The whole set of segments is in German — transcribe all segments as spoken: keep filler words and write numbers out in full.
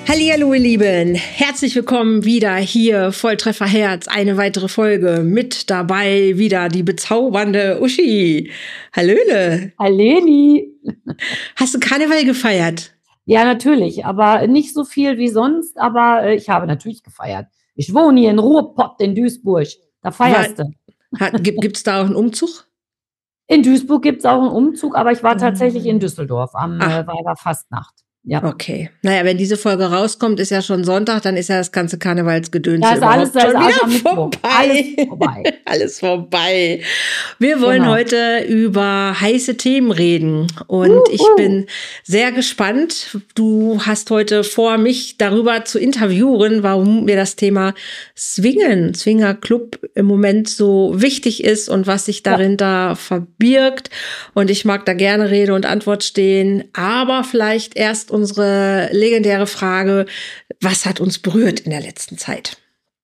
Hallihallo, ihr Lieben. Herzlich willkommen wieder hier, Volltreffer Herz, eine weitere Folge. Mit dabei wieder die bezaubernde Uschi. Hallöle. Halleli. Hast du Karneval gefeiert? Ja, natürlich, aber nicht so viel wie sonst, aber äh, ich habe natürlich gefeiert. Ich wohne hier in Ruhrpott in Duisburg, da feierst du. Hat, gibt, gibt's da auch einen Umzug? In Duisburg gibt es auch einen Umzug, aber ich war tatsächlich in Düsseldorf am äh, Weiberfastnacht. Ja. Okay. Naja, wenn diese Folge rauskommt, ist ja schon Sonntag, dann ist ja das ganze Karnevalsgedöns Da ist alles, da ist schon alles wieder vorbei. Alles vorbei. Alles vorbei. Wir wollen Genau. heute über heiße Themen reden und Uh, ich uh. bin sehr gespannt. Du hast heute vor, mich darüber zu interviewen, warum mir das Thema Swingen, Swingerclub im Moment so wichtig ist und was sich darin ja. da verbirgt. Und ich mag da gerne Rede und Antwort stehen, aber vielleicht erst unsere legendäre Frage, was hat uns berührt in der letzten Zeit?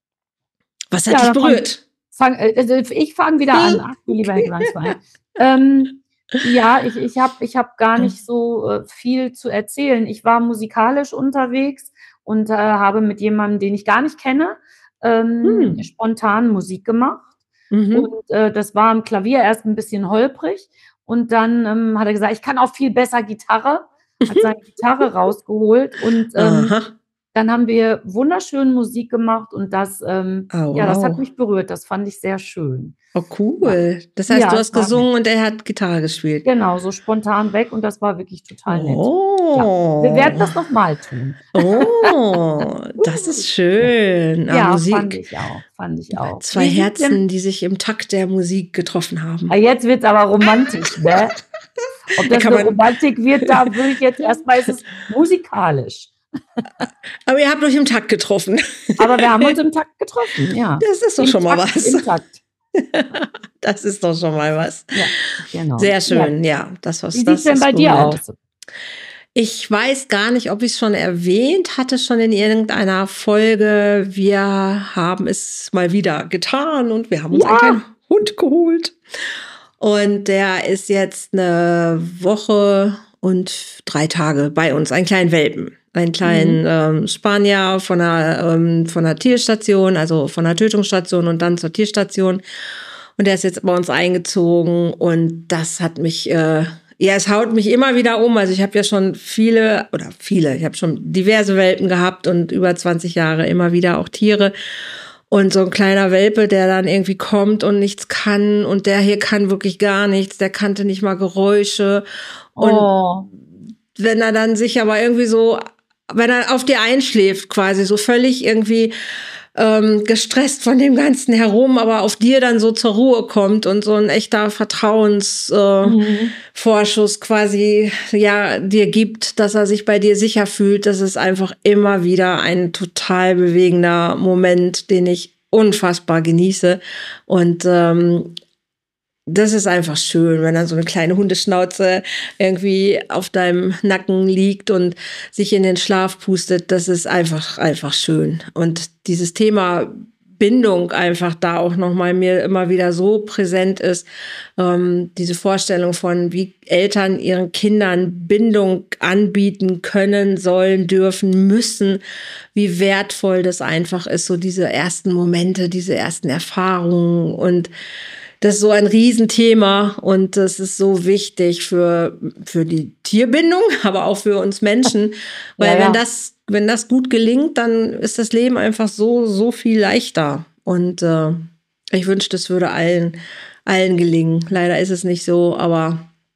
Was hat Ja, dich berührt? Fang, also ich fange wieder an. Ach, du lieber Herr Glanzwein. ähm, ja, ich, ich habe ich hab gar nicht so äh, viel zu erzählen. Ich war musikalisch unterwegs und äh, habe mit jemandem, den ich gar nicht kenne, ähm, hm. spontan Musik gemacht. Mhm. Und äh, das war am Klavier erst ein bisschen holprig. Und dann ähm, hat er gesagt, ich kann auch viel besser Gitarre. Hat seine Gitarre rausgeholt und ähm, dann haben wir wunderschön Musik gemacht und das, ähm, oh, wow. ja, das hat mich berührt. Das fand ich sehr schön. Oh, cool. Ja. Das heißt, ja, du hast gesungen nett. Und er hat Gitarre gespielt. Genau, so spontan weg und das war wirklich total nett. Oh. Ja, wir werden das nochmal tun. Oh, das ist schön. Ja, ah, Musik. fand ich auch, fand ich auch. Zwei Herzen, die sich im Takt der Musik getroffen haben. Ah, jetzt wird's aber romantisch, ne? Ob das eine Romantik wird, da würde ich jetzt erstmal, ist es musikalisch. Aber ihr habt euch im Takt getroffen. Aber wir haben uns im Takt getroffen, ja. Das ist doch Im schon mal Takt, was. Im Takt. Das ist doch schon mal was. Ja, genau. Sehr schön, ja. ja das, was, Wie das sieht denn bei dir aus? Ich weiß gar nicht, ob ich es schon erwähnt hatte, schon in irgendeiner Folge. Wir haben es mal wieder getan und wir haben uns ja. einen kleinen Hund geholt. Und der ist jetzt eine Woche und drei Tage bei uns, einen kleinen Welpen. Einen kleinen mhm. ähm, Spanier von einer, ähm, von einer Tierstation, also von einer Tötungsstation und dann zur Tierstation. Und der ist jetzt bei uns eingezogen und das hat mich, äh, ja, es haut mich immer wieder um. Also ich habe ja schon viele, oder viele, ich habe schon diverse Welpen gehabt und über zwanzig Jahre immer wieder auch Tiere. Und so ein kleiner Welpe, der dann irgendwie kommt und nichts kann und der hier kann wirklich gar nichts, der kannte nicht mal Geräusche. Und oh. wenn er dann sich aber irgendwie so, wenn er auf dir einschläft quasi, so völlig irgendwie ähm, gestresst von dem Ganzen herum, aber auf dir dann so zur Ruhe kommt und so ein echter Vertrauensvorschuss äh, mhm. quasi ja dir gibt, dass er sich bei dir sicher fühlt, das ist einfach immer wieder ein total bewegender Moment, den ich unfassbar genieße und ähm, das ist einfach schön, wenn dann so eine kleine Hundeschnauze irgendwie auf deinem Nacken liegt und sich in den Schlaf pustet. Das ist einfach, einfach schön. Und dieses Thema Bindung einfach da auch nochmal mir immer wieder so präsent ist. Ähm, diese Vorstellung von, wie Eltern ihren Kindern Bindung anbieten können, sollen, dürfen, müssen. Wie wertvoll das einfach ist, so diese ersten Momente, diese ersten Erfahrungen und das ist so ein Riesenthema und das ist so wichtig für, für die Tierbindung, aber auch für uns Menschen. Weil ja, ja. wenn das, wenn das gut gelingt, dann ist das Leben einfach so, so viel leichter. Und äh, ich wünschte, es würde allen, allen gelingen. Leider ist es nicht so, aber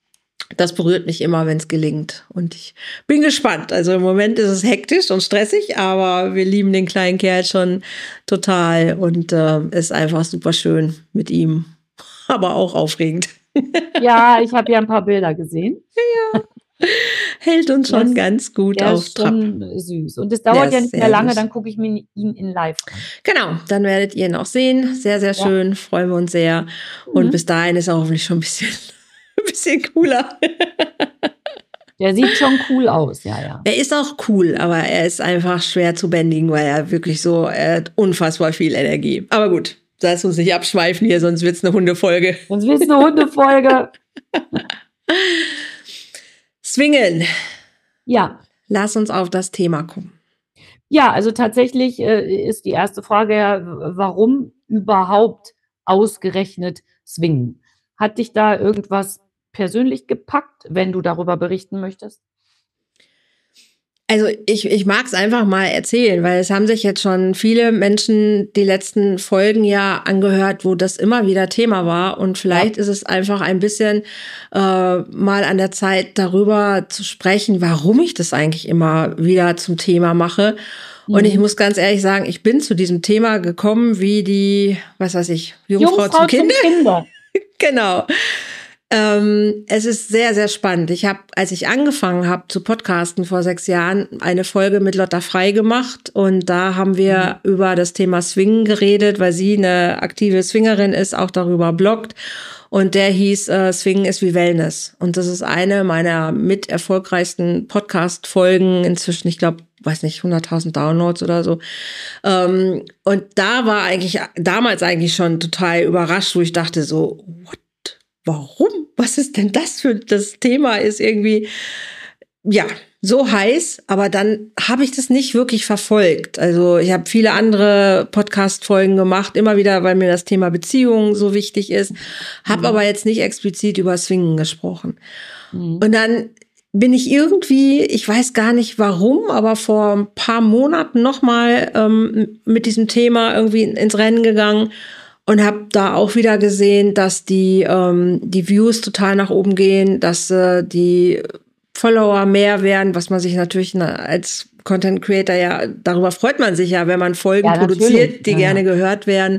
das berührt mich immer, wenn es gelingt. Und ich bin gespannt. Also im Moment ist es hektisch und stressig, aber wir lieben den kleinen Kerl schon total und äh, ist einfach super schön mit ihm. Aber auch aufregend. Ja, ich habe ja ein paar Bilder gesehen. Ja, hält uns schon das, ganz gut der auf ist Trab. Schon süß. Und es dauert ja nicht mehr lange, süß. Dann gucke ich mir ihn in live an. Genau, dann werdet ihr ihn auch sehen. Sehr, sehr schön, ja. Freuen wir uns sehr. Und mhm. bis dahin ist er hoffentlich schon ein bisschen, ein bisschen cooler. Der sieht schon cool aus, ja, ja. Er ist auch cool, aber er ist einfach schwer zu bändigen, weil er wirklich so, er hat unfassbar viel Energie. Aber gut. Lass uns nicht abschweifen hier, sonst wird's eine Hundefolge. Sonst wird's eine Hundefolge. Swingen. Ja. Lass uns auf das Thema kommen. Ja, also tatsächlich äh, ist die erste Frage ja, warum überhaupt ausgerechnet Swingen? Hat dich da irgendwas persönlich gepackt, wenn du darüber berichten möchtest? Also ich, ich mag es einfach mal erzählen, weil es haben sich jetzt schon viele Menschen die letzten Folgen ja angehört, wo das immer wieder Thema war. Und vielleicht ja. ist es einfach ein bisschen äh, mal an der Zeit, darüber zu sprechen, warum ich das eigentlich immer wieder zum Thema mache. Mhm. Und ich muss ganz ehrlich sagen, ich bin zu diesem Thema gekommen wie die, was weiß ich, Jungfrau, Jungfrau zum Kinder. Zum Kinder. Genau. Ähm, es ist sehr, sehr spannend. Ich habe, als ich angefangen habe zu podcasten vor sechs Jahren, eine Folge mit Lotta Frei gemacht und da haben wir mhm. über das Thema Swingen geredet, weil sie eine aktive Swingerin ist, auch darüber bloggt und der hieß äh, Swingen ist wie Wellness und das ist eine meiner mit erfolgreichsten Podcast-Folgen inzwischen, ich glaube, weiß nicht, hunderttausend Downloads oder so. Ähm, und da war eigentlich damals eigentlich schon total überrascht, wo ich dachte so, what? Warum? Was ist denn das für das Thema? Ist irgendwie, ja, so heiß, aber dann habe ich das nicht wirklich verfolgt. Also ich habe viele andere Podcast-Folgen gemacht, immer wieder, weil mir das Thema Beziehung so wichtig ist, habe mhm. aber jetzt nicht explizit über Swingen gesprochen. Mhm. Und dann bin ich irgendwie, ich weiß gar nicht warum, aber vor ein paar Monaten nochmal ähm, mit diesem Thema irgendwie ins Rennen gegangen. Und habe da auch wieder gesehen, dass die ähm, die Views total nach oben gehen, dass äh, die Follower mehr werden, was man sich natürlich na, als Content Creator ja, darüber freut man sich ja, wenn man Folgen ja, produziert, die ja. gerne gehört werden.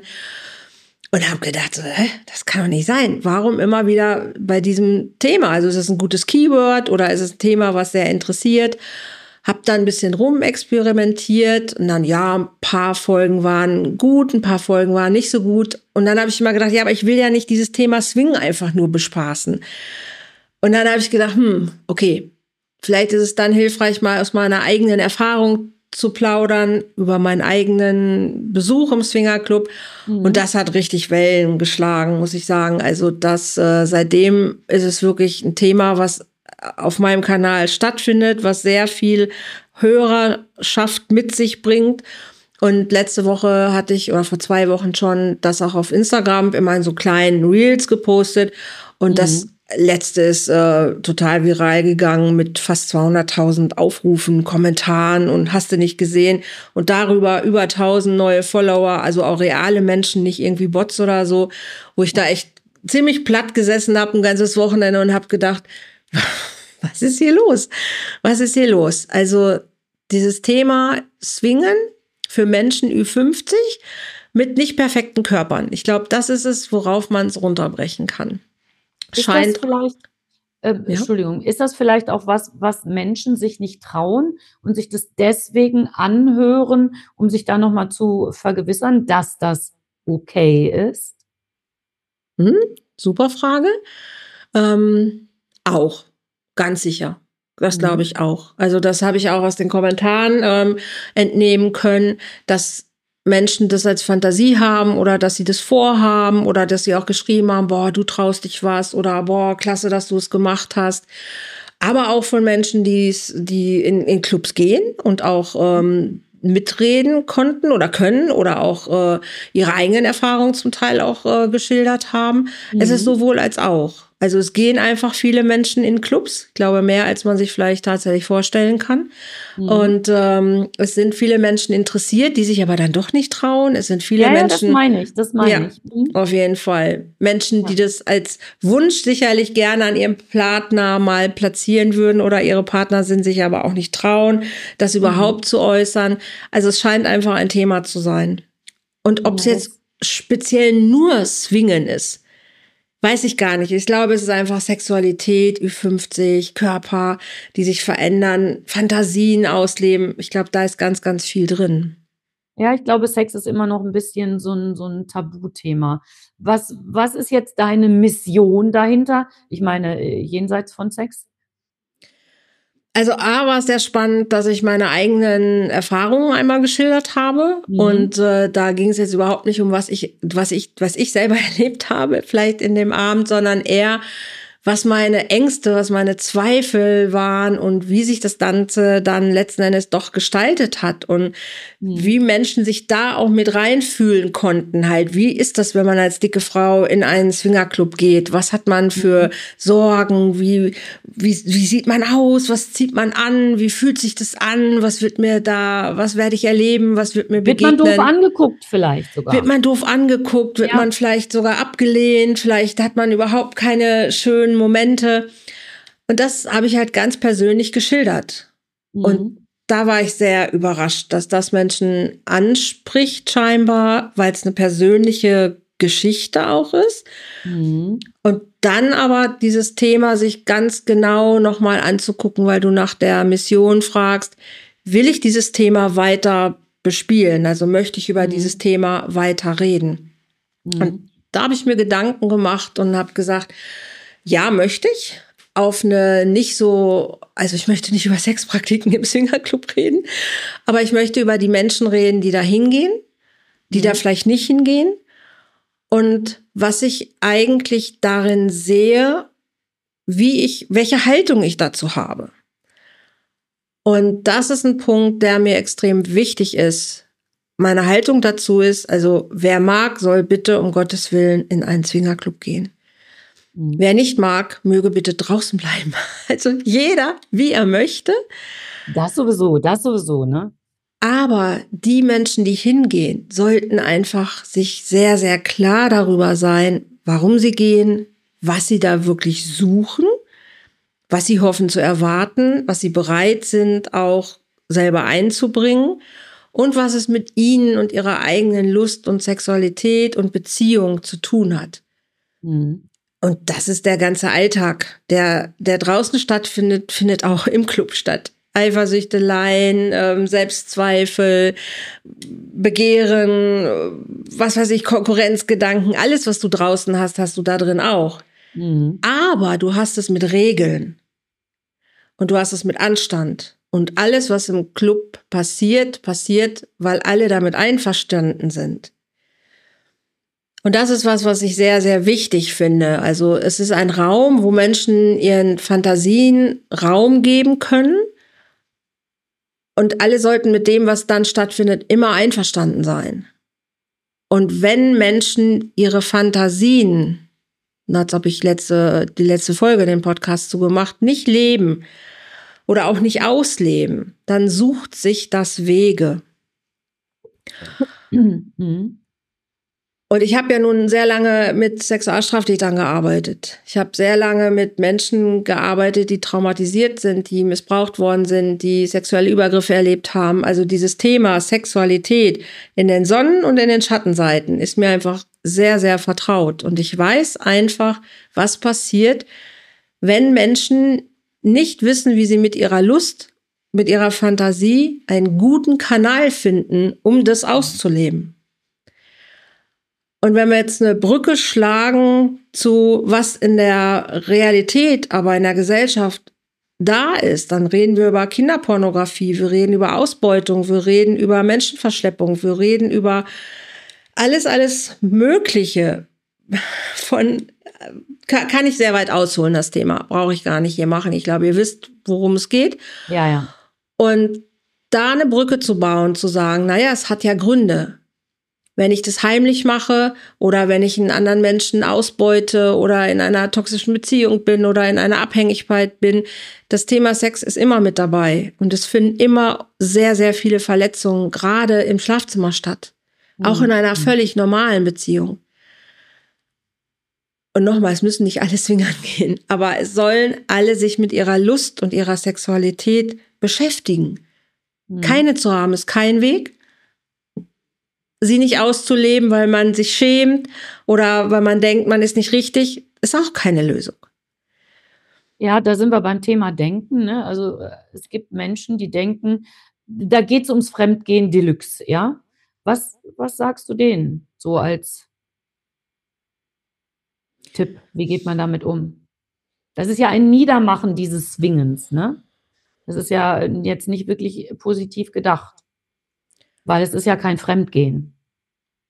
Und habe gedacht, so, hä, das kann doch nicht sein. Warum immer wieder bei diesem Thema? Also ist es ein gutes Keyword oder ist es ein Thema, was sehr interessiert? Hab dann ein bisschen rumexperimentiert und dann, ja, ein paar Folgen waren gut, ein paar Folgen waren nicht so gut. Und dann habe ich immer gedacht, ja, aber ich will ja nicht dieses Thema Swing einfach nur bespaßen. Und dann habe ich gedacht, hm, okay, vielleicht ist es dann hilfreich, mal aus meiner eigenen Erfahrung zu plaudern, über meinen eigenen Besuch im Swingerclub. Mhm. Und das hat richtig Wellen geschlagen, muss ich sagen. Also das, äh, seitdem ist es wirklich ein Thema, was auf meinem Kanal stattfindet, was sehr viel Hörerschaft mit sich bringt. Und letzte Woche hatte ich, oder vor zwei Wochen schon, das auch auf Instagram immer in so kleinen Reels gepostet. Und mhm. das letzte ist äh, total viral gegangen mit fast zweihunderttausend Aufrufen, Kommentaren und hast du nicht gesehen. Und darüber über tausend neue Follower, also auch reale Menschen, nicht irgendwie Bots oder so, wo ich da echt ziemlich platt gesessen habe ein ganzes Wochenende und habe gedacht, was ist hier los? Was ist hier los? Also dieses Thema Swingen für Menschen Ü fünfzig mit nicht perfekten Körpern. Ich glaube, das ist es, worauf man es runterbrechen kann. Ist Scheint, das vielleicht, äh, ja? Entschuldigung, ist das vielleicht auch was, was Menschen sich nicht trauen und sich das deswegen anhören, um sich da nochmal zu vergewissern, dass das okay ist? Hm, super Frage. Ähm, auch, ganz sicher. Das glaube ich auch. Also das habe ich auch aus den Kommentaren ähm, entnehmen können, dass Menschen das als Fantasie haben oder dass sie das vorhaben oder dass sie auch geschrieben haben, boah, du traust dich was oder boah, klasse, dass du es gemacht hast. Aber auch von Menschen, die's, die in, in Clubs gehen und auch ähm, mitreden konnten oder können oder auch äh, ihre eigenen Erfahrungen zum Teil auch äh, geschildert haben. Mhm. Es ist sowohl als auch. Also es gehen einfach viele Menschen in Clubs, ich glaube mehr, als man sich vielleicht tatsächlich vorstellen kann. Mhm. Und ähm, es sind viele Menschen interessiert, die sich aber dann doch nicht trauen. Es sind viele ja, Menschen. Ja, das meine ich, das meine ja, ich. Mhm. Auf jeden Fall. Menschen, ja. die das als Wunsch sicherlich gerne an ihrem Partner mal platzieren würden oder ihre Partner sind sich aber auch nicht trauen, das überhaupt mhm. zu äußern. Also es scheint einfach ein Thema zu sein. Und ob es ja, jetzt speziell nur Swingen ist, weiß ich gar nicht. Ich glaube, es ist einfach Sexualität, Ü fünfzig, Körper, die sich verändern, Fantasien ausleben. Ich glaube, da ist ganz, ganz viel drin. Ja, ich glaube, Sex ist immer noch ein bisschen so ein, so ein Tabuthema. Was, was ist jetzt deine Mission dahinter? Ich meine, jenseits von Sex? Also A, war es sehr spannend, dass ich meine eigenen Erfahrungen einmal geschildert habe. Mhm. Und äh, da ging es jetzt überhaupt nicht um was ich, was ich, was ich selber erlebt habe, vielleicht in dem Abend, sondern eher, was meine Ängste, was meine Zweifel waren und wie sich das Ganze dann letzten Endes doch gestaltet hat und mhm. wie Menschen sich da auch mit reinfühlen konnten halt. Wie ist das, wenn man als dicke Frau in einen Swingerclub geht? Was hat man für mhm. Sorgen? Wie, wie, wie sieht man aus? Was zieht man an? Wie fühlt sich das an? Was wird mir da, was werde ich erleben? Was wird mir begegnen? Wird man doof angeguckt vielleicht sogar? Wird man doof angeguckt? Wird ja. man vielleicht sogar abgelehnt? Vielleicht hat man überhaupt keine schönen Momente. Und das habe ich halt ganz persönlich geschildert. Mhm. Und da war ich sehr überrascht, dass das Menschen anspricht scheinbar, weil es eine persönliche Geschichte auch ist. Mhm. Und dann aber dieses Thema sich ganz genau nochmal anzugucken, weil du nach der Mission fragst, will ich dieses Thema weiter bespielen? Also möchte ich über mhm. dieses Thema weiter reden? Mhm. Und da habe ich mir Gedanken gemacht und habe gesagt, ja, möchte ich. Auf eine nicht so, also ich möchte nicht über Sexpraktiken im Swingerclub reden, aber ich möchte über die Menschen reden, die da hingehen, die mhm. da vielleicht nicht hingehen. Und was ich eigentlich darin sehe, wie ich, welche Haltung ich dazu habe. Und das ist ein Punkt, der mir extrem wichtig ist. Meine Haltung dazu ist, also wer mag, soll bitte um Gottes Willen in einen Swingerclub gehen. Mhm. Wer nicht mag, möge bitte draußen bleiben. Also jeder, wie er möchte. Das sowieso, das sowieso, ne? Aber die Menschen, die hingehen, sollten einfach sich sehr, sehr klar darüber sein, warum sie gehen, was sie da wirklich suchen, was sie hoffen zu erwarten, was sie bereit sind, auch selber einzubringen und was es mit ihnen und ihrer eigenen Lust und Sexualität und Beziehung zu tun hat. Mhm. Und das ist der ganze Alltag, der, der draußen stattfindet, findet auch im Club statt. Eifersüchteleien, ähm, Selbstzweifel, Begehren, was weiß ich, Konkurrenzgedanken, alles, was du draußen hast, hast du da drin auch. Mhm. Aber du hast es mit Regeln und du hast es mit Anstand. Und alles, was im Club passiert, passiert, weil alle damit einverstanden sind. Und das ist was, was ich sehr, sehr wichtig finde. Also es ist ein Raum, wo Menschen ihren Fantasien Raum geben können. Und alle sollten mit dem, was dann stattfindet, immer einverstanden sein. Und wenn Menschen ihre Fantasien, das habe ich letzte, die letzte Folge den Podcast zu gemacht, nicht leben oder auch nicht ausleben, dann sucht sich das Wege. Mhm. Und ich habe ja nun sehr lange mit Sexualstraftätern gearbeitet. Ich habe sehr lange mit Menschen gearbeitet, die traumatisiert sind, die missbraucht worden sind, die sexuelle Übergriffe erlebt haben. Also dieses Thema Sexualität in den Sonnen- und in den Schattenseiten ist mir einfach sehr, sehr vertraut. Und ich weiß einfach, was passiert, wenn Menschen nicht wissen, wie sie mit ihrer Lust, mit ihrer Fantasie einen guten Kanal finden, um das auszuleben. Und wenn wir jetzt eine Brücke schlagen zu was in der Realität, aber in der Gesellschaft da ist, dann reden wir über Kinderpornografie, wir reden über Ausbeutung, wir reden über Menschenverschleppung, wir reden über alles, alles Mögliche. Von kann, kann ich sehr weit ausholen, das Thema. Brauche ich gar nicht hier machen. Ich glaube, ihr wisst, worum es geht. Ja, ja. Und da eine Brücke zu bauen, zu sagen, naja, es hat ja Gründe. Wenn ich das heimlich mache oder wenn ich einen anderen Menschen ausbeute oder in einer toxischen Beziehung bin oder in einer Abhängigkeit bin, das Thema Sex ist immer mit dabei. Und es finden immer sehr, sehr viele Verletzungen, gerade im Schlafzimmer statt. Mhm. Auch in einer völlig normalen Beziehung. Und nochmal, es müssen nicht alle swingern gehen, aber es sollen alle sich mit ihrer Lust und ihrer Sexualität beschäftigen. Mhm. Keine zu haben ist kein Weg. Sie nicht auszuleben, weil man sich schämt oder weil man denkt, man ist nicht richtig, ist auch keine Lösung. Ja, da sind wir beim Thema Denken, ne? Also es gibt Menschen, die denken, da geht es ums Fremdgehen Deluxe, ja? Was, was sagst du denen so als Tipp? Wie geht man damit um? Das ist ja ein Niedermachen dieses Swingens, ne? Das ist ja jetzt nicht wirklich positiv gedacht. Weil es ist ja kein Fremdgehen.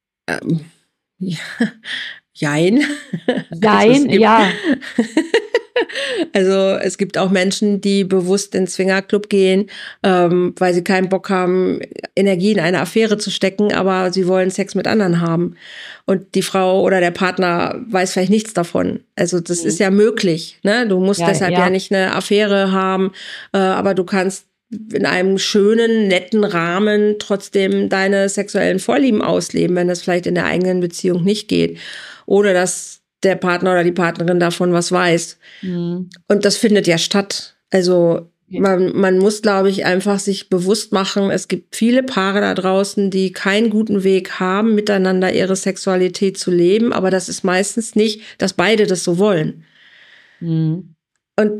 Ähm, ja, jein. Jein, also ja. Also es gibt auch Menschen, die bewusst in den Swingerclub gehen, ähm, weil sie keinen Bock haben, Energie in eine Affäre zu stecken, aber sie wollen Sex mit anderen haben. Und die Frau oder der Partner weiß vielleicht nichts davon. Also das Mhm. ist ja möglich. Ne? Du musst Ja, deshalb ja. ja. ja nicht eine Affäre haben, äh, aber du kannst in einem schönen, netten Rahmen trotzdem deine sexuellen Vorlieben ausleben, wenn das vielleicht in der eigenen Beziehung nicht geht. Ohne dass der Partner oder die Partnerin davon was weiß. Mhm. Und das findet ja statt. Also Ja. man, man muss, glaube ich, einfach sich bewusst machen, es gibt viele Paare da draußen, die keinen guten Weg haben, miteinander ihre Sexualität zu leben. Aber das ist meistens nicht, dass beide das so wollen. Mhm. Und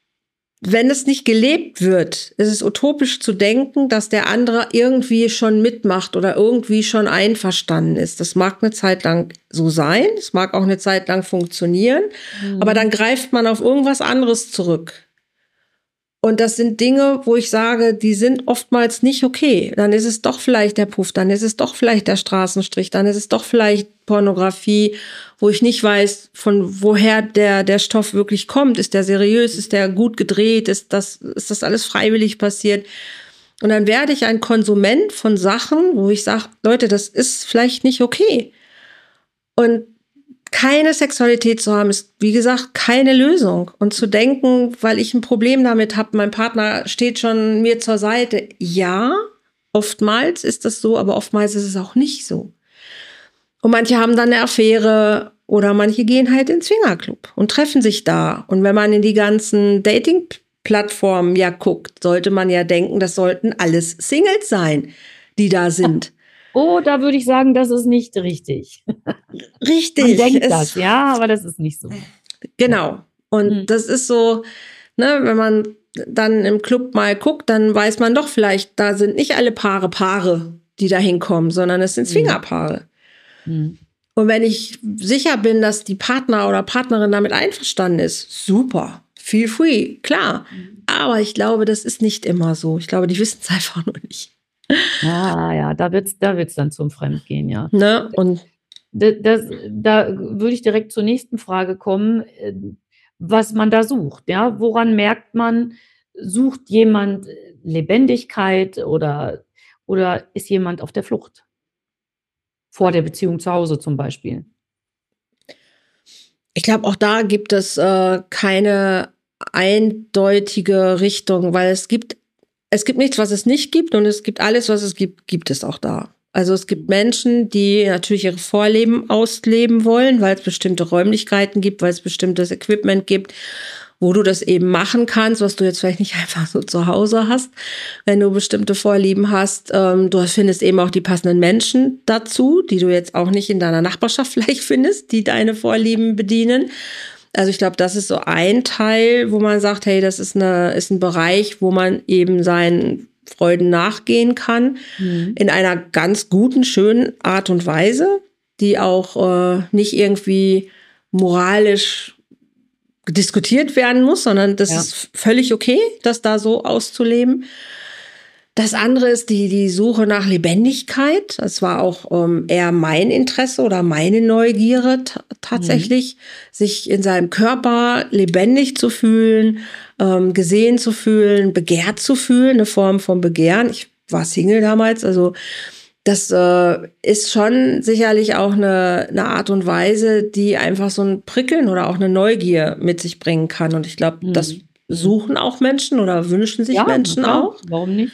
wenn es nicht gelebt wird, ist es utopisch zu denken, dass der andere irgendwie schon mitmacht oder irgendwie schon einverstanden ist. Das mag eine Zeit lang so sein, es mag auch eine Zeit lang funktionieren, Mhm. aber dann greift man auf irgendwas anderes zurück. Und das sind Dinge, wo ich sage, die sind oftmals nicht okay. Dann ist es doch vielleicht der Puff, dann ist es doch vielleicht der Straßenstrich, dann ist es doch vielleicht Pornografie, wo ich nicht weiß, von woher der, der Stoff wirklich kommt. Ist der seriös? Ist der gut gedreht? Ist das, ist das alles freiwillig passiert? Und dann werde ich ein Konsument von Sachen, wo ich sage, Leute, das ist vielleicht nicht okay. Und keine Sexualität zu haben, ist, wie gesagt, keine Lösung. Und zu denken, weil ich ein Problem damit habe, mein Partner steht schon mir zur Seite. Ja, oftmals ist das so, aber oftmals ist es auch nicht so. Und manche haben dann eine Affäre oder manche gehen halt ins Swingerclub und treffen sich da. Und wenn man in die ganzen Dating-Plattformen ja guckt, sollte man ja denken, das sollten alles Singles sein, die da sind. Oh, da würde ich sagen, das ist nicht richtig. Richtig. Man denkt es, das, ja, aber das ist nicht so. Genau. Und Mhm. das ist so, ne, wenn man dann im Club mal guckt, dann weiß man doch vielleicht, da sind nicht alle Paare Paare, die da hinkommen, sondern es sind Swingerpaare. Mhm. Und wenn ich sicher bin, dass die Partner oder Partnerin damit einverstanden ist, super, feel free, klar. Mhm. Aber ich glaube, das ist nicht immer so. Ich glaube, die wissen es einfach nur nicht. Ah, ja, da wird's, da wird's dann zum Fremdgehen, ja. Ne? Und Das, das, da würde ich direkt zur nächsten Frage kommen, äh, was man da sucht. Ja? Woran merkt man, sucht jemand Lebendigkeit oder, oder ist jemand auf der Flucht? Vor der Beziehung zu Hause zum Beispiel. ich glaube, auch da gibt es äh, keine eindeutige Richtung, weil es gibt, es gibt nichts, was es nicht gibt, und es gibt alles, was es gibt, gibt es auch da. Also es gibt Menschen, die natürlich ihre Vorleben ausleben wollen, weil es bestimmte Räumlichkeiten gibt, weil es bestimmtes Equipment gibt, wo du das eben machen kannst, was du jetzt vielleicht nicht einfach so zu Hause hast, wenn du bestimmte Vorlieben hast. Ähm, du findest eben auch die passenden Menschen dazu, die du jetzt auch nicht in deiner Nachbarschaft vielleicht findest, die deine Vorlieben bedienen. Also ich glaube, das ist so ein Teil, wo man sagt, hey, das ist eine, ist ein Bereich, wo man eben seinen Freuden nachgehen kann, mhm. in einer ganz guten, schönen Art und Weise, die auch äh, nicht irgendwie moralisch diskutiert werden muss, sondern das ja. ist völlig okay, das da so auszuleben. Das andere ist die, die Suche nach Lebendigkeit. Das war auch ähm, eher mein Interesse oder meine Neugierde t- tatsächlich, mhm. sich in seinem Körper lebendig zu fühlen, ähm, gesehen zu fühlen, begehrt zu fühlen, eine Form von Begehren. Ich war Single damals, also das äh, ist schon sicherlich auch eine, eine Art und Weise, die einfach so ein Prickeln oder auch eine Neugier mit sich bringen kann. Und ich glaube, mhm. das suchen auch Menschen oder wünschen sich ja, Menschen auch. Warum nicht?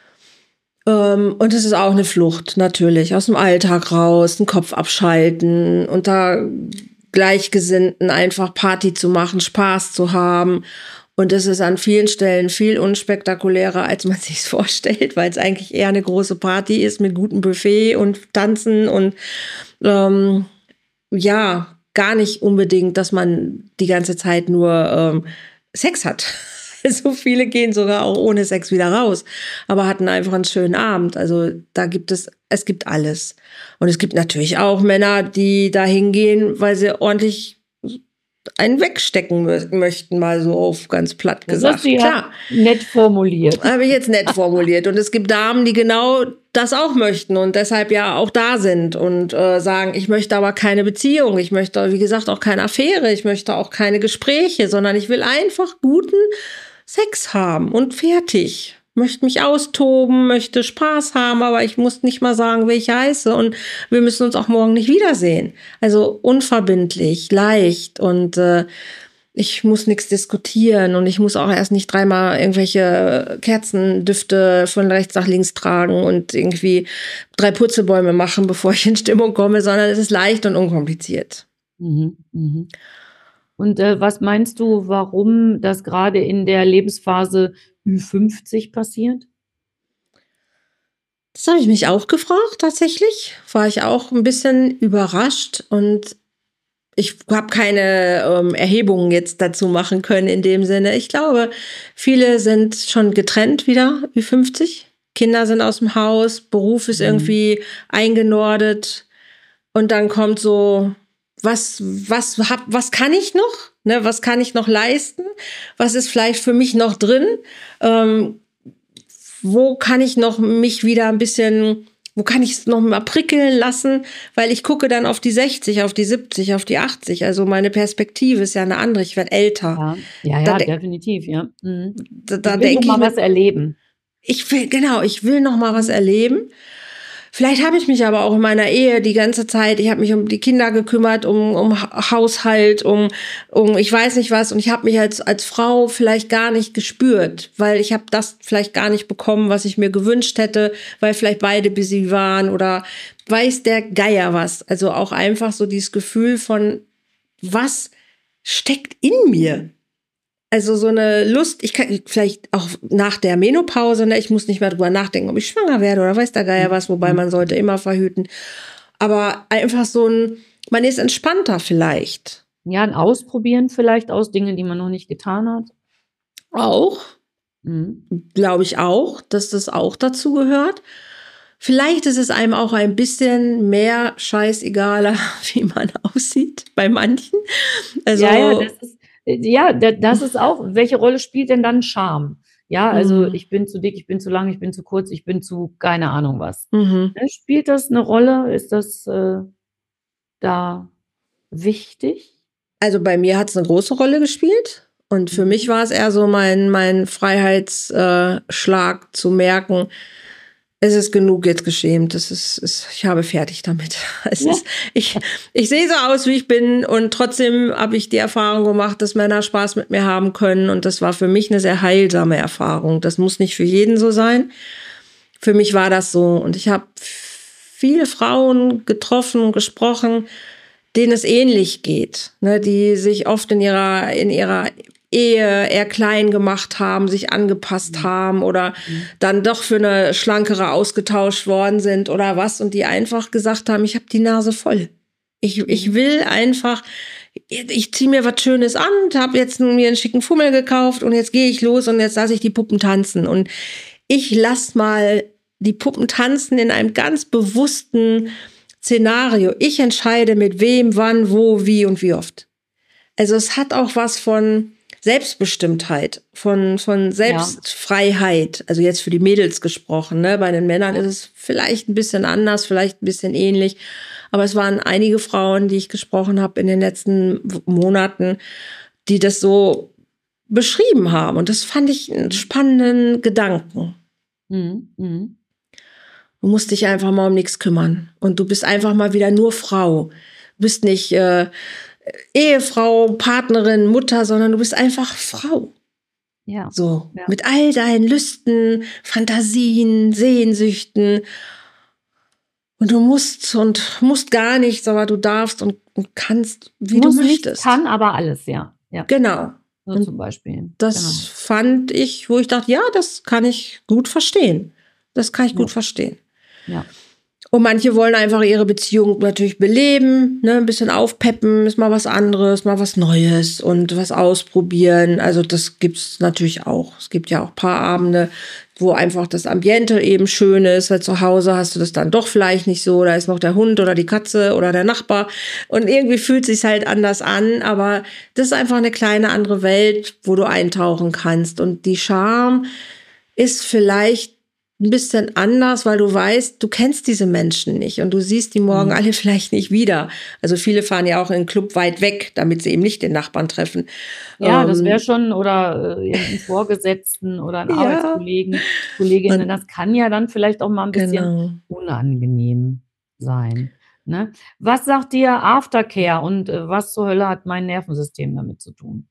Ähm, und es ist auch eine Flucht, natürlich, aus dem Alltag raus, den Kopf abschalten, unter Gleichgesinnten einfach Party zu machen, Spaß zu haben. Und es ist an vielen Stellen viel unspektakulärer, als man sich vorstellt, weil es eigentlich eher eine große Party ist mit gutem Buffet und Tanzen und ähm, ja, gar nicht unbedingt, dass man die ganze Zeit nur ähm, Sex hat. So viele gehen sogar auch ohne Sex wieder raus, aber hatten einfach einen schönen Abend. Also da gibt es, es gibt alles. Und es gibt natürlich auch Männer, die da hingehen, weil sie ordentlich einen wegstecken mö- möchten, mal so auf ganz platt Das gesagt. hast du ja Klar, nett formuliert. habe ich jetzt nett formuliert. Und es gibt Damen, die genau das auch möchten und deshalb ja auch da sind und äh, sagen, ich möchte aber keine Beziehung, ich möchte, wie gesagt, auch keine Affäre, ich möchte auch keine Gespräche, sondern ich will einfach guten Sex haben und fertig. Möchte mich austoben, möchte Spaß haben, aber ich muss nicht mal sagen, wie ich heiße und wir müssen uns auch morgen nicht wiedersehen. Also unverbindlich, leicht und äh, ich muss nichts diskutieren und ich muss auch erst nicht dreimal irgendwelche Kerzendüfte von rechts nach links tragen und irgendwie drei Purzelbäume machen, bevor ich in Stimmung komme, sondern es ist leicht und unkompliziert. Mhm, mhm. Und äh, was meinst du, warum das gerade in der Lebensphase Ü fünfzig passiert? Das habe ich mich auch gefragt, tatsächlich. War ich auch ein bisschen überrascht und ich habe keine ähm, Erhebungen jetzt dazu machen können in dem Sinne. Ich glaube, viele sind schon getrennt wieder, Ü fünfzig. Kinder sind aus dem Haus, Beruf ist Mhm. irgendwie eingenordet und dann kommt so, was, was, hab, was kann ich noch? Ne, was kann ich noch leisten? Was ist vielleicht für mich noch drin? Ähm, wo kann ich noch mich wieder ein bisschen, wo kann ich es noch mal prickeln lassen? Weil ich gucke dann auf die sechzig, auf die siebzig, auf die achtzig. Also meine Perspektive ist ja eine andere. Ich werde älter. Ja, ja, Da, ja, de definitiv, ja. Mhm. da, Ich da will noch denke ich mal mir, was erleben. ich will, genau, ich will noch mal was Mhm. erleben. Vielleicht habe ich mich aber auch in meiner Ehe die ganze Zeit, ich habe mich um die Kinder gekümmert, um, um Ha- Haushalt, um, um ich weiß nicht was. Und ich habe mich als, als Frau vielleicht gar nicht gespürt, weil ich habe das vielleicht gar nicht bekommen, was ich mir gewünscht hätte, weil vielleicht beide busy waren oder weiß der Geier was. Also auch einfach so dieses Gefühl von, was steckt in mir? Also so eine Lust, ich kann vielleicht auch nach der Menopause, ne, ich muss nicht mehr drüber nachdenken, ob ich schwanger werde oder weiß der Geier was, wobei man sollte immer verhüten. Aber einfach so ein, man ist entspannter vielleicht. Ja, ein Ausprobieren vielleicht aus Dingen, die man noch nicht getan hat. Auch, Mhm. glaube ich auch, dass das auch dazu gehört. Vielleicht ist es einem auch ein bisschen mehr scheißegaler, wie man aussieht, bei manchen. Also, Ja, ja, das ist, äh, ja, da- das ist auch, welche Rolle spielt denn dann Scham? Ja, also mm, ich bin zu dick, ich bin zu lang, ich bin zu kurz, ich bin zu keine Ahnung was. mhm. Ne, spielt das eine Rolle? Ist das äh, da wichtig? Also bei mir hat es eine große Rolle gespielt. Und für mich Mhm. war es eher so mein, mein Freiheitsschlag äh, Schlag zu merken, es ist genug jetzt geschämt. Das ist, ist, ich habe fertig damit. Es Ja. ist, ich, ich sehe so aus, wie ich bin. Und trotzdem habe ich die Erfahrung gemacht, dass Männer Spaß mit mir haben können. Und das war für mich eine sehr heilsame Erfahrung. Das muss nicht für jeden so sein. Für mich war das so. Und ich habe viele Frauen getroffen, gesprochen, denen es ähnlich geht, ne, die sich oft in ihrer, in ihrer Ehe eher klein gemacht haben, sich angepasst Mhm. haben oder Mhm. dann doch für eine schlankere ausgetauscht worden sind oder was und die einfach gesagt haben, ich habe die Nase voll. Ich, ich Mhm. will einfach, ich ziehe mir was Schönes an, habe jetzt mir einen schicken Fummel gekauft und jetzt gehe ich los und jetzt lasse ich die Puppen tanzen. Und ich lasse mal die Puppen tanzen in einem ganz bewussten Szenario. Ich entscheide mit wem, wann, wo, wie und wie oft. Also es hat auch was von Selbstbestimmtheit, von, von Ja. Selbstfreiheit. Also jetzt für die Mädels gesprochen, ne? Bei den Männern ist es vielleicht ein bisschen anders, vielleicht ein bisschen ähnlich. Aber es waren einige Frauen, die ich gesprochen habe in den letzten W- Monaten, die das so beschrieben haben. Und das fand ich einen spannenden Gedanken. Mhm. Mhm. Du musst dich einfach mal um nichts kümmern. Und du bist einfach mal wieder nur Frau. Du bist nicht äh, Ehefrau, Partnerin, Mutter, sondern du bist einfach Frau. Ja. So, Ja. mit all deinen Lüsten, Fantasien, Sehnsüchten. Und du musst und musst gar nichts, aber du darfst und, und kannst, wie du Muss nicht, möchtest. kann aber alles, ja. Ja, Genau. so Und zum Beispiel. das Genau. fand ich, wo ich dachte, ja, das kann ich gut verstehen. Das kann ich Ja. gut verstehen. Ja. Und manche wollen einfach ihre Beziehung natürlich beleben, ne, ein bisschen aufpeppen, ist mal was anderes, mal was Neues und was ausprobieren. Also das gibt's natürlich auch. Es gibt ja auch Paarabende, wo einfach das Ambiente eben schön ist, weil zu Hause hast du das dann doch vielleicht nicht so. Da ist noch der Hund oder die Katze oder der Nachbar und irgendwie fühlt sich's halt anders an. Aber das ist einfach eine kleine andere Welt, wo du eintauchen kannst. Und die Charme ist vielleicht ein bisschen anders, weil du weißt, du kennst diese Menschen nicht und du siehst die morgen mhm. alle vielleicht nicht wieder. Also viele fahren ja auch in einen Club weit weg, damit sie eben nicht den Nachbarn treffen. Ja, ähm, das wäre schon, oder äh, irgendeinen Vorgesetzten oder einen Ja. Arbeitskollegen, Kolleginnen, Und- das kann ja dann vielleicht auch mal ein bisschen Genau. unangenehm sein. Ne? Was sagt dir Aftercare und äh, was zur Hölle hat mein Nervensystem damit zu tun?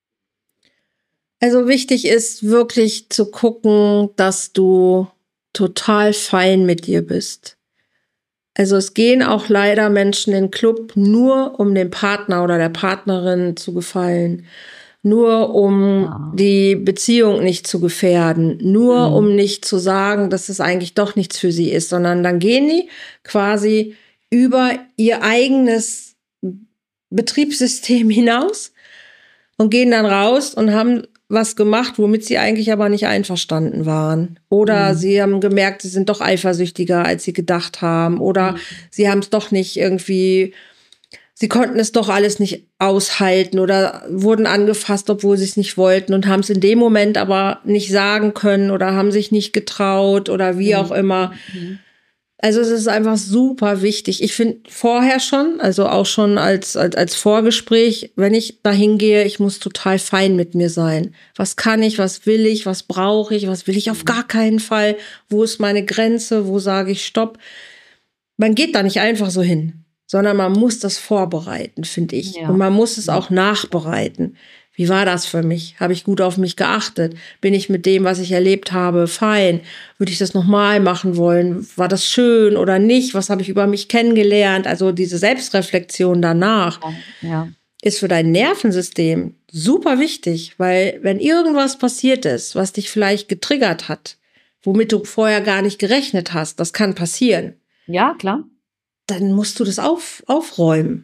Also wichtig ist wirklich zu gucken, dass du total fein mit dir bist. Also es gehen auch leider Menschen in den Club nur, um dem Partner oder der Partnerin zu gefallen. Nur um Ah. die Beziehung nicht zu gefährden. Nur Mhm. um nicht zu sagen, dass es eigentlich doch nichts für sie ist. Sondern dann gehen die quasi über ihr eigenes Betriebssystem hinaus und gehen dann raus und haben was gemacht, womit sie eigentlich aber nicht einverstanden waren. Oder Mhm. sie haben gemerkt, sie sind doch eifersüchtiger, als sie gedacht haben. Oder Mhm. sie haben es doch nicht irgendwie, sie konnten es doch alles nicht aushalten oder wurden angefasst, obwohl sie es nicht wollten und haben es in dem Moment aber nicht sagen können oder haben sich nicht getraut oder wie Mhm. auch immer. Mhm. Also es ist einfach super wichtig. Ich finde vorher schon, also auch schon als, als, als Vorgespräch, wenn ich dahin gehe, ich muss total fein mit mir sein. Was kann ich, was will ich, was brauche ich, was will ich auf gar keinen Fall? Wo ist meine Grenze? Wo sage ich Stopp? Man geht da nicht einfach so hin, sondern man muss das vorbereiten, finde ich. Ja. Und man muss es auch nachbereiten. Wie war das für mich? Habe ich gut auf mich geachtet? Bin ich mit dem, was ich erlebt habe, fein? Würde ich das nochmal machen wollen? War das schön oder nicht? Was habe ich über mich kennengelernt? Also diese Selbstreflexion danach Ja. ist für dein Nervensystem super wichtig, weil wenn irgendwas passiert ist, was dich vielleicht getriggert hat, womit du vorher gar nicht gerechnet hast, das kann passieren, Ja, klar. dann musst du das auf, aufräumen.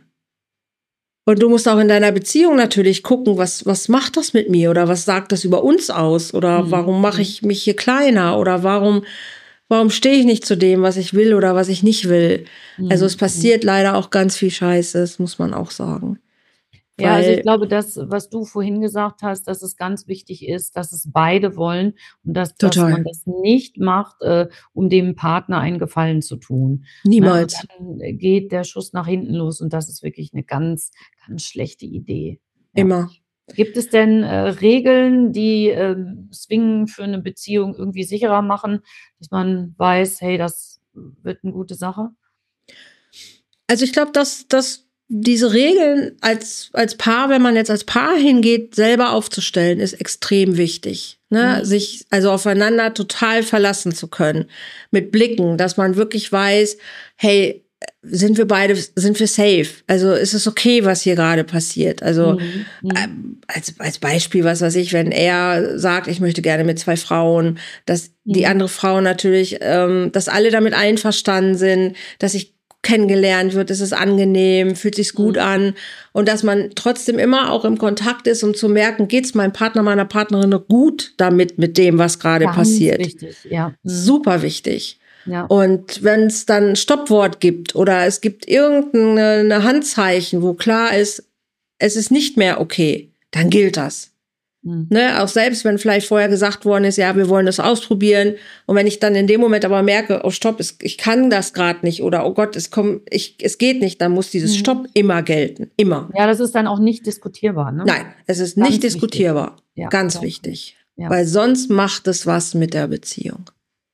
Und du musst auch in deiner Beziehung natürlich gucken, was, was macht das mit mir oder was sagt das über uns aus oder Mhm. warum mache ich mich hier kleiner oder warum, warum stehe ich nicht zu dem, was ich will oder was ich nicht will. Mhm. Also es passiert leider auch ganz viel Scheiße, das muss man auch sagen. Ja, also ich Weil- glaube, das, was du vorhin gesagt hast, dass es ganz wichtig ist, dass es beide wollen und dass, dass Total. man das nicht macht, äh, um dem Partner einen Gefallen zu tun. Niemals. Ne? Und dann geht der Schuss nach hinten los und das ist wirklich eine ganz, ganz schlechte Idee. Ja. Immer. Gibt es denn äh, Regeln, die äh, Swingen für eine Beziehung irgendwie sicherer machen, dass man weiß, hey, das wird eine gute Sache? Also ich glaube, dass, dass diese Regeln als, als Paar, wenn man jetzt als Paar hingeht, selber aufzustellen, ist extrem wichtig. Ne? Mhm. Sich also aufeinander total verlassen zu können. Mit Blicken, dass man wirklich weiß, hey, sind wir beide, sind wir safe? Also ist es okay, was hier gerade passiert? Also Mhm. Mhm. ähm, als, als Beispiel, was weiß ich, wenn er sagt, ich möchte gerne mit zwei Frauen, dass die Mhm. andere Frau natürlich, ähm, dass alle damit einverstanden sind, dass ich kennengelernt wird, es ist angenehm, fühlt sich gut Mhm. an und dass man trotzdem immer auch im Kontakt ist, um zu merken, geht's meinem Partner, meiner Partnerin noch gut damit, mit dem, was gerade Ganz passiert. wichtig, ja. Mhm. Super wichtig. Ja. Und wenn es dann ein Stoppwort gibt oder es gibt irgendeine Handzeichen, wo klar ist, es ist nicht mehr okay, dann gilt das. Mhm. Ne, auch selbst wenn vielleicht vorher gesagt worden ist, ja, wir wollen das ausprobieren. Und wenn ich dann in dem Moment aber merke, oh Stopp, es, ich kann das gerade nicht oder oh Gott, es kommt, ich, es geht nicht, dann muss dieses Mhm. Stopp immer gelten. Immer. Ja, das ist dann auch nicht diskutierbar, ne? Nein, es ist Ganz nicht diskutierbar. wichtig. Ja, Ganz ganz wichtig. Ja. Weil sonst macht es was mit der Beziehung.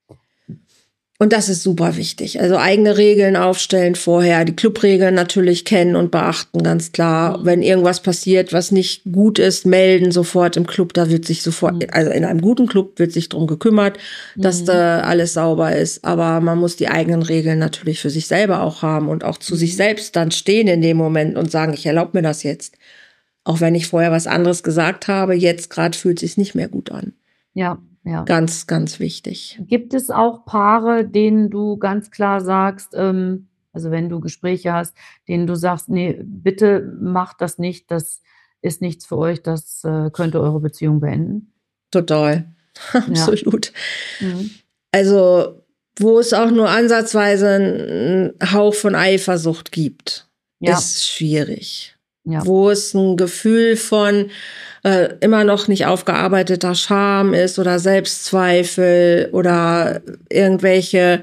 Und das ist super wichtig. Also eigene Regeln aufstellen vorher, die Clubregeln natürlich kennen und beachten, ganz klar. Mhm. Wenn irgendwas passiert, was nicht gut ist, melden sofort im Club. Da wird sich sofort, Mhm. also in einem guten Club wird sich drum gekümmert, dass Mhm. da alles sauber ist. Aber man muss die eigenen Regeln natürlich für sich selber auch haben und auch zu Mhm. sich selbst dann stehen in dem Moment und sagen, ich erlaube mir das jetzt. Auch wenn ich vorher was anderes gesagt habe, jetzt gerade fühlt es sich nicht mehr gut an. Ja, ja. Ganz, ganz wichtig. Gibt es auch Paare, denen du ganz klar sagst, ähm, also wenn du Gespräche hast, denen du sagst, nee, bitte macht das nicht, das ist nichts für euch, das äh, könnte eure Beziehung beenden? Total. Ja. Absolut. Mhm. Also, wo es auch nur ansatzweise einen Hauch von Eifersucht gibt, Ja. ist schwierig. Ja. Wo es ein Gefühl von äh, immer noch nicht aufgearbeiteter Scham ist oder Selbstzweifel oder irgendwelche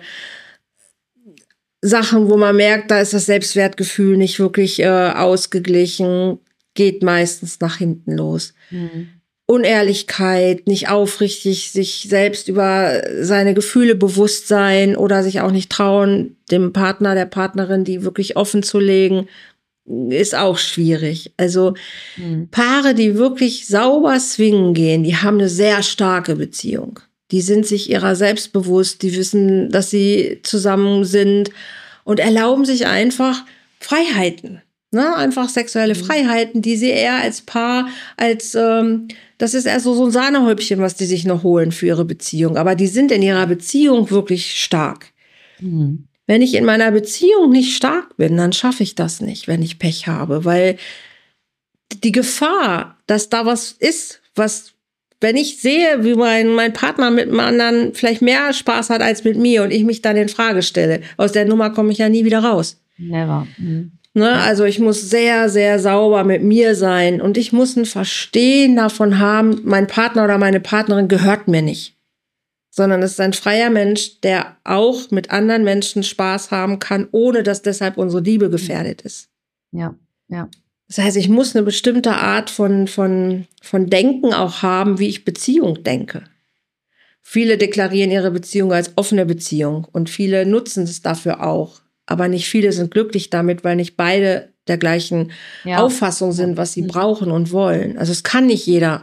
Sachen, wo man merkt, da ist das Selbstwertgefühl nicht wirklich äh, ausgeglichen, geht meistens nach hinten los. Mhm. Unehrlichkeit, nicht aufrichtig sich selbst über seine Gefühle bewusst sein oder sich auch nicht trauen, dem Partner, der Partnerin, die wirklich offen zu legen, ist auch schwierig. Also Mhm. Paare, die wirklich sauber swingen gehen, die haben eine sehr starke Beziehung. Die sind sich ihrer selbst bewusst, die wissen, dass sie zusammen sind und erlauben sich einfach Freiheiten. Ne? Einfach sexuelle Mhm. Freiheiten, die sie eher als Paar, als ähm, das ist erst so, so ein Sahnehäubchen, was die sich noch holen für ihre Beziehung. Aber die sind in ihrer Beziehung wirklich stark. Mhm. Wenn ich in meiner Beziehung nicht stark bin, dann schaffe ich das nicht, wenn ich Pech habe, weil die Gefahr, dass da was ist, was, wenn ich sehe, wie mein, mein Partner mit einem anderen vielleicht mehr Spaß hat als mit mir und ich mich dann in Frage stelle, aus der Nummer komme ich ja nie wieder raus. Never. Mhm. Ne? Also ich muss sehr, sehr sauber mit mir sein und ich muss ein Verstehen davon haben, mein Partner oder meine Partnerin gehört mir nicht. Sondern es ist ein freier Mensch, der auch mit anderen Menschen Spaß haben kann, ohne dass deshalb unsere Liebe gefährdet ist. Ja, ja. Das heißt, ich muss eine bestimmte Art von, von, von Denken auch haben, wie ich Beziehung denke. Viele deklarieren ihre Beziehung als offene Beziehung und viele nutzen es dafür auch. Aber nicht viele sind glücklich damit, weil nicht beide der gleichen Ja. Auffassung sind, was sie Mhm. brauchen und wollen. Also es kann nicht jeder.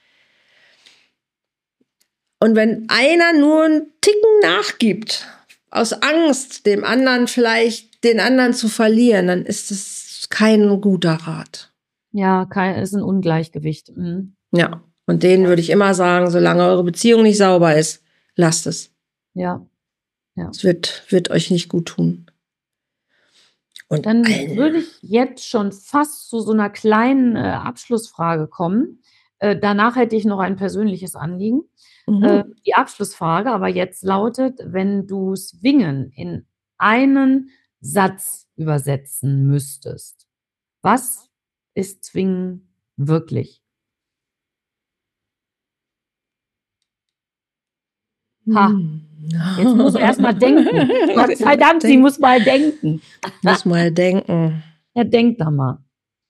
Und wenn einer nur einen Ticken nachgibt, aus Angst, dem anderen vielleicht den anderen zu verlieren, dann ist es kein guter Rat. Ja, kein, ist ein Ungleichgewicht. Mhm. Ja, und denen würde ich immer sagen, solange eure Beziehung nicht sauber ist, lasst es. Ja, ja. Es wird, wird euch nicht gut tun. Und Dann allen- würde ich jetzt schon fast zu so einer kleinen äh, Abschlussfrage kommen. Äh, danach hätte ich noch ein persönliches Anliegen. Mhm. Äh, die Abschlussfrage aber jetzt lautet, wenn du Swingen in einen Satz übersetzen müsstest, was ist Swingen wirklich? Ha. Hm. Jetzt muss du erst mal denken. Gott sei Dank, sie muss mal denken. Muss mal denken. Ja, denk da mal.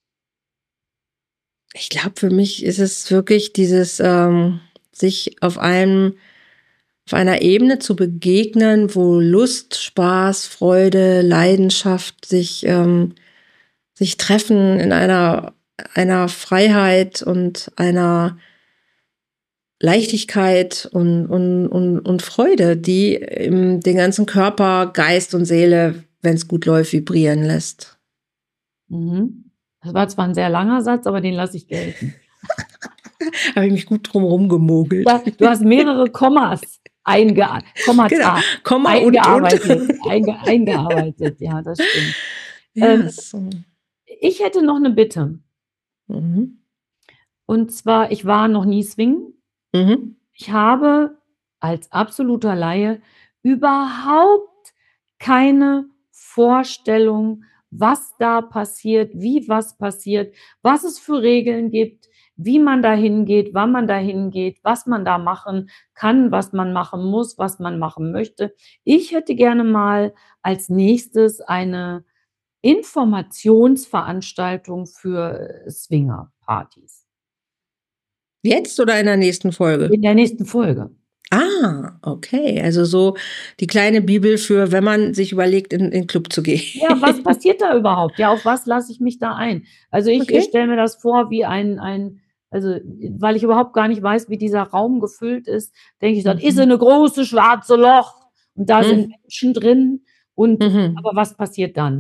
Ich glaube, für mich ist es wirklich dieses, ähm, sich auf einem, auf einer Ebene zu begegnen, wo Lust, Spaß, Freude, Leidenschaft sich, ähm, sich treffen in einer, einer Freiheit und einer Leichtigkeit und, und, und, und Freude, die im, den ganzen Körper, Geist und Seele, wenn es gut läuft, vibrieren lässt. Mhm. Das war zwar ein sehr langer Satz, aber den lasse ich gelten. Habe ich mich gut drum rumgemogelt. Ja, du hast mehrere Kommas einge Kommata Genau. Komma eingearbeitet. und, und. Einge eingearbeitet, ja, das stimmt. Ja, Ähm, so. Ich hätte noch eine Bitte. Mhm. Und zwar, ich war noch nie swingen. Mhm. Ich habe als absoluter Laie überhaupt keine Vorstellung, was da passiert, wie was passiert, was es für Regeln gibt, wie man da hingeht, wann man da hingeht, was man da machen kann, was man machen muss, was man machen möchte. Ich hätte gerne mal als nächstes eine Informationsveranstaltung für Swinger-Partys. Jetzt oder in der nächsten Folge? In der nächsten Folge. Ah, okay. Also so die kleine Bibel für, wenn man sich überlegt, in, in den Club zu gehen. Ja, was passiert da überhaupt? Ja, auf was lasse ich mich da ein? Also ich Okay. stelle mir das vor wie ein, ein, also weil ich überhaupt gar nicht weiß, wie dieser Raum gefüllt ist, denke ich, das Mhm. ist eine große schwarze Loch und da Mhm. sind Menschen drin und Mhm. aber was passiert dann?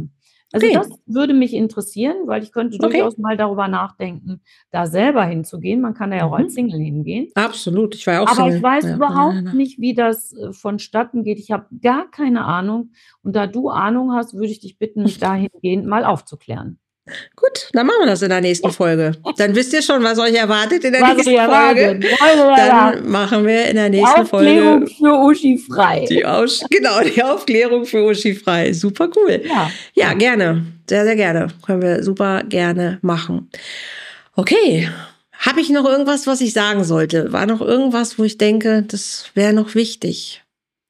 Also, Okay. das würde mich interessieren, weil ich könnte Okay. durchaus mal darüber nachdenken, da selber hinzugehen. Man kann da ja auch als Mhm. Single hingehen. Absolut, ich war ja auch Aber ich Single. weiß Ja, von daher, überhaupt ne? nicht, wie das, äh, vonstatten geht. Ich habe gar keine Ahnung. Und da du Ahnung hast, würde ich dich bitten, mich dahingehend mal aufzuklären. Gut, dann machen wir das in der nächsten Folge. Dann wisst ihr schon, was euch erwartet in der Was euch nächsten Folge. erwartet. Lalalala. Dann machen wir in der Die nächsten Aufklärung Folge für Uschi frei. die Aus genau, die Aufklärung für Uschi frei. Super cool. Ja. Ja, gerne. Sehr, sehr gerne. Können wir super gerne machen. Okay. Habe ich noch irgendwas, was ich sagen sollte? War noch irgendwas, wo ich denke, das wäre noch wichtig?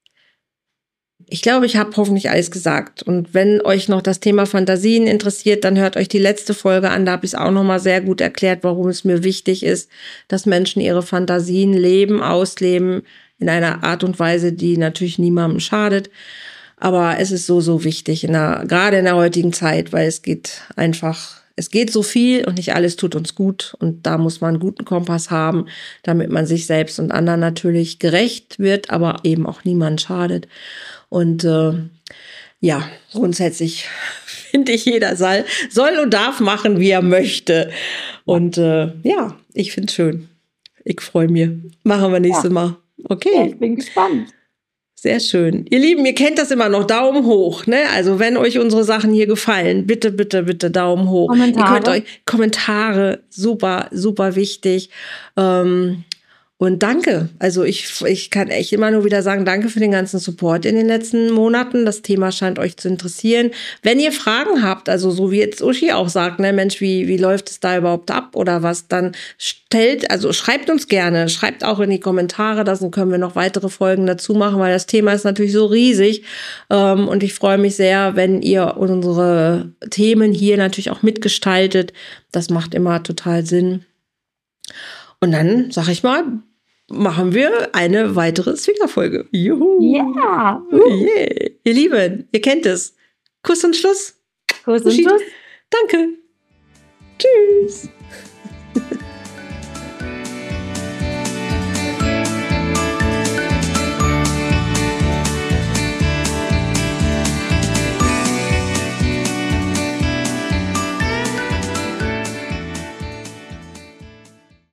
Ich glaube, ich habe hoffentlich alles gesagt. Und wenn euch noch das Thema Fantasien interessiert, dann hört euch die letzte Folge an. Da habe ich es auch noch mal sehr gut erklärt, warum es mir wichtig ist, dass Menschen ihre Fantasien leben, ausleben, in einer Art und Weise, die natürlich niemandem schadet. Aber es ist so, so wichtig, in der, gerade in der heutigen Zeit, weil es geht einfach, es geht so viel und nicht alles tut uns gut. Und da muss man einen guten Kompass haben, damit man sich selbst und anderen natürlich gerecht wird, aber eben auch niemand schadet. Und äh, ja, grundsätzlich finde ich, jeder soll, soll und darf machen, wie er möchte. Und äh, ja, ich finde es schön. Ich freue mich. Machen wir nächstes Ja. Mal. Okay. Ja, ich bin gespannt. Sehr schön. Ihr Lieben, ihr kennt das immer noch. Daumen hoch, ne? Also wenn euch unsere Sachen hier gefallen, bitte, bitte, bitte Daumen hoch. Kommentare. Ihr könnt euch Kommentare, super, super wichtig. Ähm, und danke. Also ich, ich kann echt immer nur wieder sagen, danke für den ganzen Support in den letzten Monaten. Das Thema scheint euch zu interessieren. Wenn ihr Fragen habt, also so wie jetzt Uschi auch sagt, ne, Mensch, wie, wie läuft es da überhaupt ab oder was, dann stellt, also schreibt uns gerne, schreibt auch in die Kommentare, da können wir noch weitere Folgen dazu machen, weil das Thema ist natürlich so riesig. Ähm, und ich freue mich sehr, wenn ihr unsere Themen hier natürlich auch mitgestaltet. Das macht immer total Sinn. Und dann, sag ich mal, machen wir eine weitere Swingerfolge. Juhu. Ja. Uh. Yeah. Ihr Lieben, ihr kennt es. Kuss und Schluss. Kuss und Uschi. Tschüss. Danke. Tschüss.